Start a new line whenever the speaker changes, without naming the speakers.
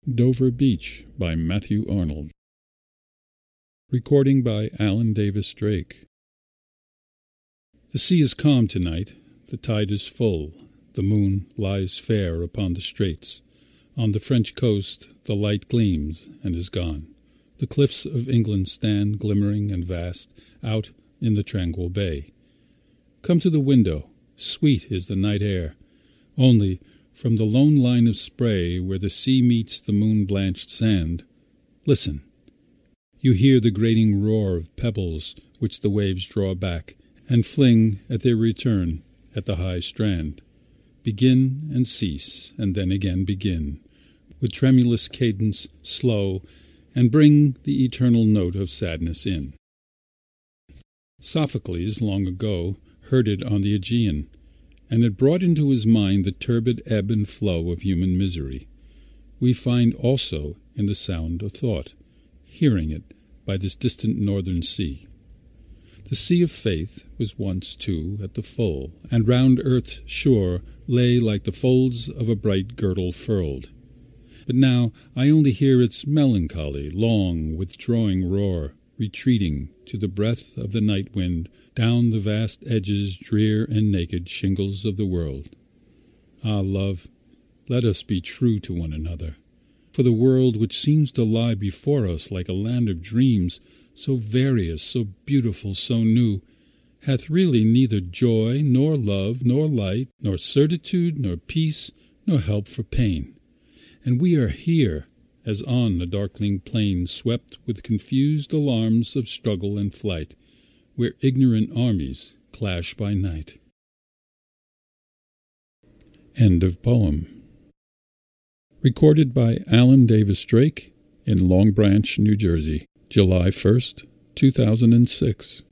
Dover Beach by Matthew Arnold. Recording by Alan Davis Drake. The sea is calm tonight, the tide is full, the moon lies fair upon the straits. On the French coast the light gleams and is gone. The cliffs of England stand glimmering and vast out in the tranquil bay. Come to the window, sweet is the night air. Only, from the lone line of spray where the sea meets the moon-blanched sand, listen. You hear the grating roar of pebbles which the waves draw back and fling at their return at the high strand. Begin and cease, and then again begin, with tremulous cadence slow, and bring the eternal note of sadness in. Sophocles long ago heard it on the Aegean, and it brought into his mind the turbid ebb and flow of human misery. We find also in the sound of thought, hearing it by this distant northern sea. The sea of faith was once, too, at the full, and round earth's shore lay like the folds of a bright girdle furled. But now I only hear its melancholy, long, withdrawing roar, retreating to the breath of the night wind down the vast edges, drear and naked shingles of the world. Ah, love, let us be true to one another, for the world which seems to lie before us like a land of dreams, so various, so beautiful, so new, hath really neither joy, nor love, nor light, nor certitude, nor peace, nor help for pain. And we are here, as on the darkling plain swept with confused alarms of struggle and flight, where ignorant armies clash by night. End of poem. Recorded by Alan Davis Drake in Long Branch, New Jersey, July 1st, 2006.